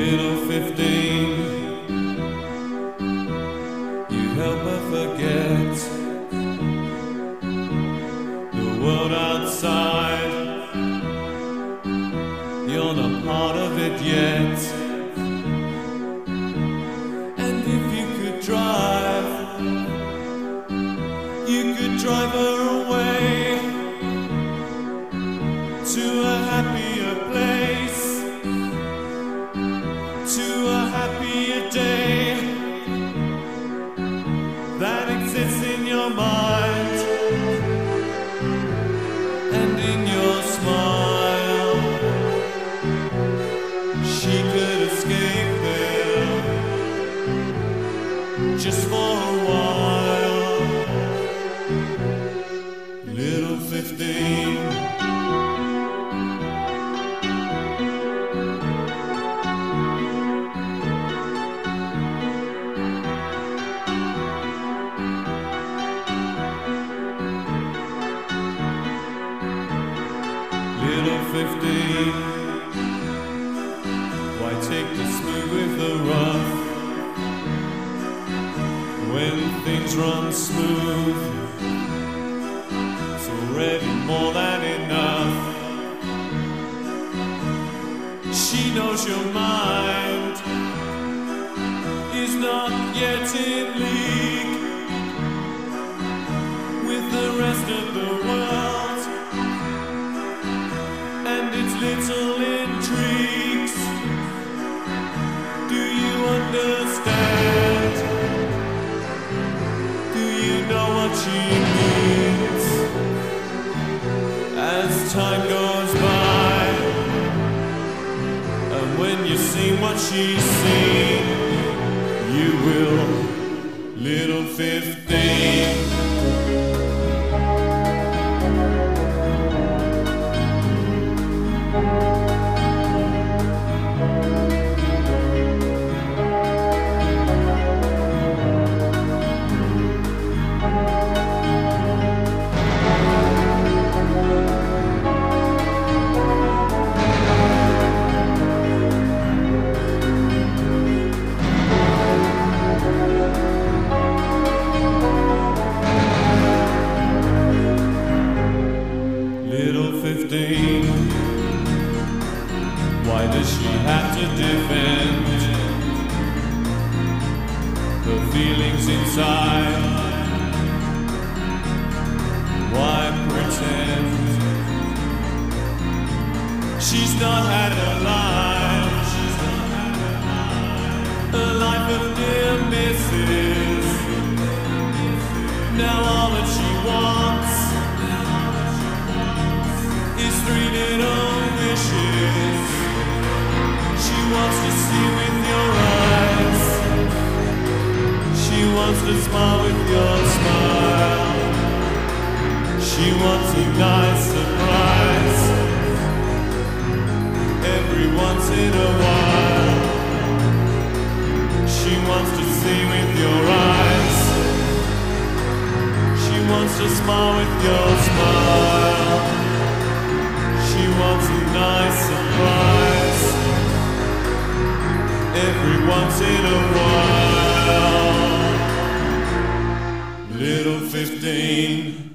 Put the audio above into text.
Little 15, you help her forget the world outside. You're not part of it yet. And if you could drive, you could drive her away to a happier place, to a happier day that exists in your mind and in your smile. She could escape there just for a while. Little 15, Little 15, why take the smooth with the rough when things run smooth? It's already more than enough. She knows your mind is not yet in league with the rest of the world and its little intrigues. Do you understand? Do you know what she means? As time goes by, and when you've seen what she's seen, you will, little 15. Little 15, why does she have to defend the feelings inside? Why pretend she's not had a life, a life of near misses? Now all that she wants is 3 little wishes. She wants to see with your eyes. She wants to smile with your smile. She wants a nice surprise every once in a while. She wants to see with your eyes. She wants to smile with your smile. She wants a nice surprise every once in a while. Little 15.